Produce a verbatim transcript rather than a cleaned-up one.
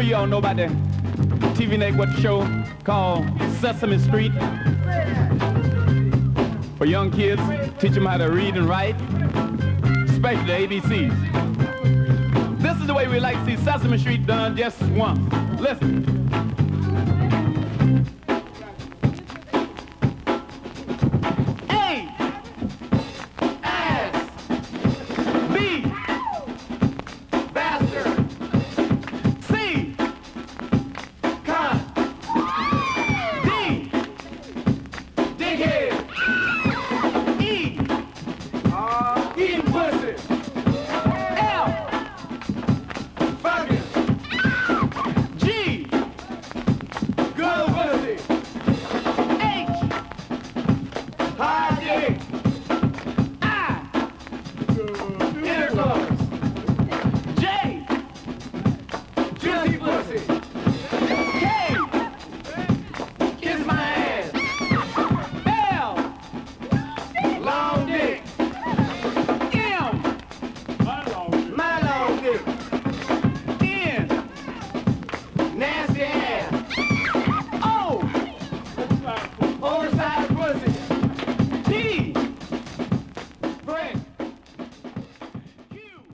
you all know about the T V network show called Sesame Street. For young kids, teach them how to read and write, especially the A B Cs. This is the way we like to see Sesame Street done just once. Listen.